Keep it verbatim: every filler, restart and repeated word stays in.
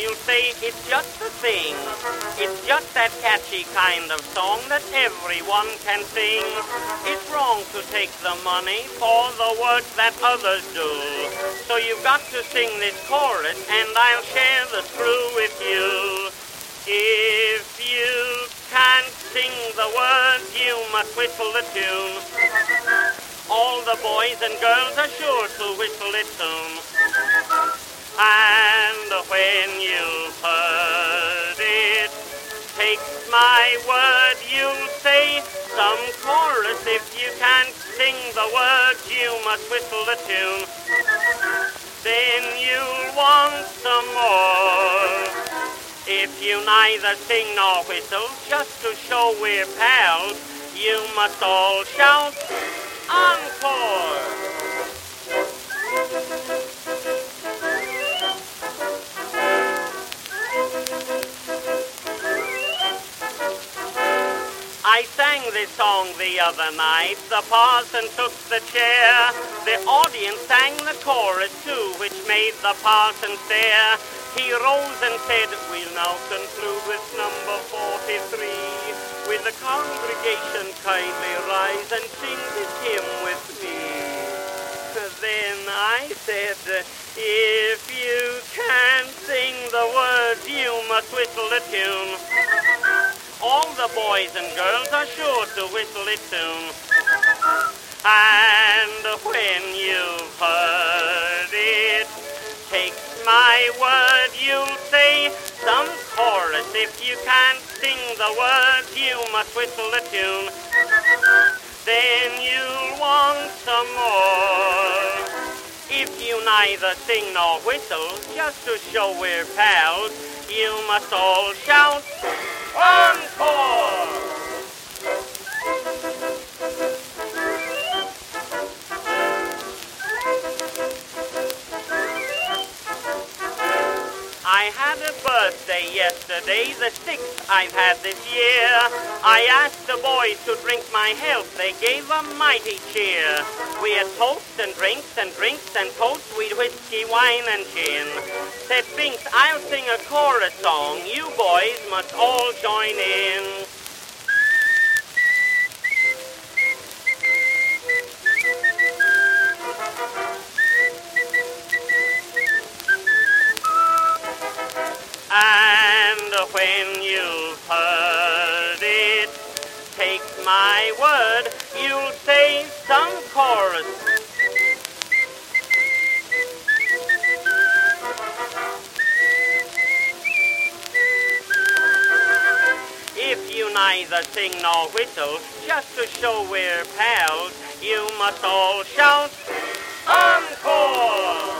you'll say it's just a thing. It's just that catchy kind of song that everyone can sing. It's wrong to take the money for the work that others do. So you've got to sing this chorus and I'll share the screw with you. If you can't sing the words, you must whistle the tune. All the boys and girls are sure to whistle it soon. And when you've heard it, take my word, you'll say some chorus. If you can't sing the words, you must whistle the tune. Then you'll want some more. If you neither sing nor whistle, just to show we're pals, you must all shout, encore! I sang this song the other night. The parson took the chair. The audience sang the chorus too, which made the parson stare. He rose and said, we'll now conclude with number forty-three. Will the congregation kindly rise and sing this hymn with me? Then I said, if you can't sing the words, you must whistle the tune. All the boys and girls are sure to whistle it soon. And when you've heard it, take my word, you'll say some chorus. If you can't sing the words, you must whistle the tune. Then you'll want some more. If you neither sing nor whistle, just to show we're pals, you must all shout, encore! I had a birthday yesterday, the sixth I've had this year. I asked the boys to drink my health, they gave a mighty cheer. We had toasts and drinks and drinks and toasts, we'd whiskey, wine and gin. Said Binks, I'll sing a chorus song, you boys must all join in. And when you've heard it, take my word, you'll say some chorus. If you neither sing nor whistle, just to show we're pals, you must all shout, encore!